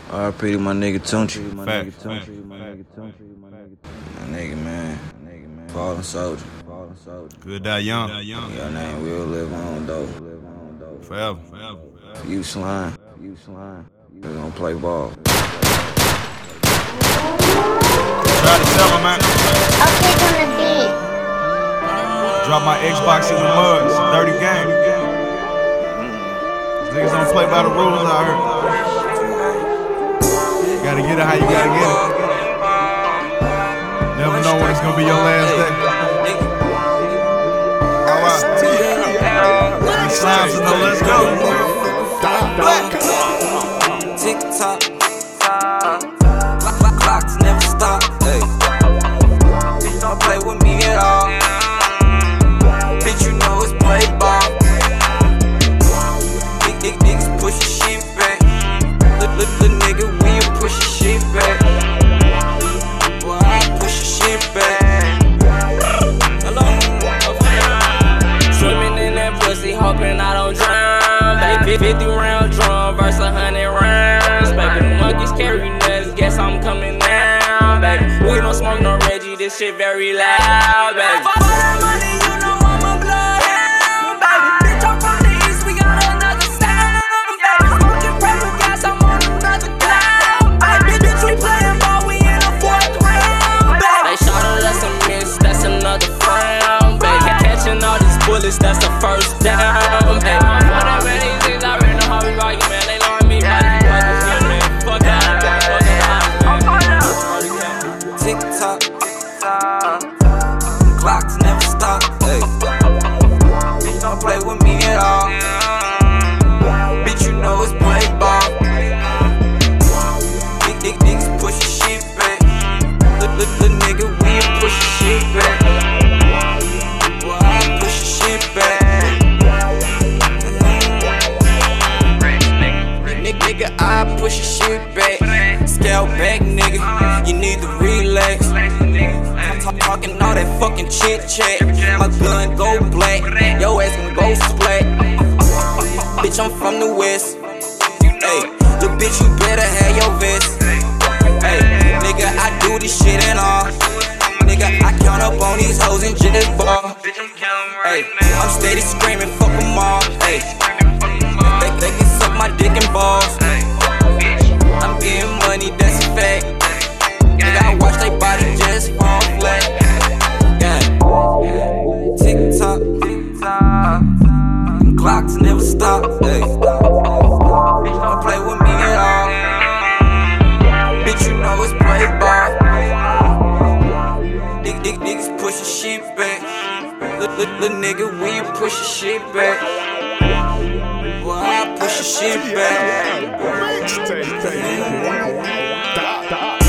RP to my nigga Tunchi. Fact. My nigga, man. Fallen soldier. Good die young. Your name will live on, though. Forever. You slime. We gon' play ball. Try to tell him, man. I'll click on the beat. Drop my Xbox in the mugs. Dirty game. These niggas don't play by the rules out here. Gotta get it how you gotta get it. Never know when it's gonna be your last day. Alright. Slimes to know, let's go. Tick tock, clocks never stop. Hey, bitch, don't play with me at all. Bitch, you know it's play ball. Big niggas push your shit back. Little nigga, we push your shit back. Boy, I push your shit back. Hello. Swimming in that pussy, hoping I don't drown. Baby, 50 round drum versus 100 rounds. Baby, the monkeys carry nuts, guess I'm coming down. Baby, we don't smoke no Reggie, this shit very loud. Baby, for that money, you know I'm a bloodhound. Baby, bitch, I'm from the east, we got another sound. Baby, smoking purple gas, I'm on another cloud. Baby, bitch, we playing ball, we in the 4th round. Baby, they shot us, that's a miss, that's another frown. Baby, catching all these bullets, that's the first down. Baby, whatever these things, I already know how we rockin', man. They know me, man. Fuck out, tick tock, clocks never stop. Hey, bitch, don't play with me at all. Bitch, you know it's play ball. Big niggas push your shit back. Little nigga, we push your shit back. Boy, I push your shit back. Nigga, I push your shit back. Scale back, nigga, you need to relax. I'm talking all that fucking chit chat. My gun go black, your ass gon' go splat. Bitch, I'm from the west. Hey, little bitch, you better have your vest. Hey, nigga, I do this shit and all. Nigga, I count up on these hoes and just ball. Hey, I'm steady screaming, fuck them all. Hey, they can suck my dick and balls. I'm getting money, that's a fact. Nigga, I watch they body just fall flat. Yeah, tick tock, clocks never stop. Hey, bitch, don't play with me at all. Bitch, you know it's play ball. Big niggas push your shit back. Little nigga, we push your shit back. Boy, I push your shit back.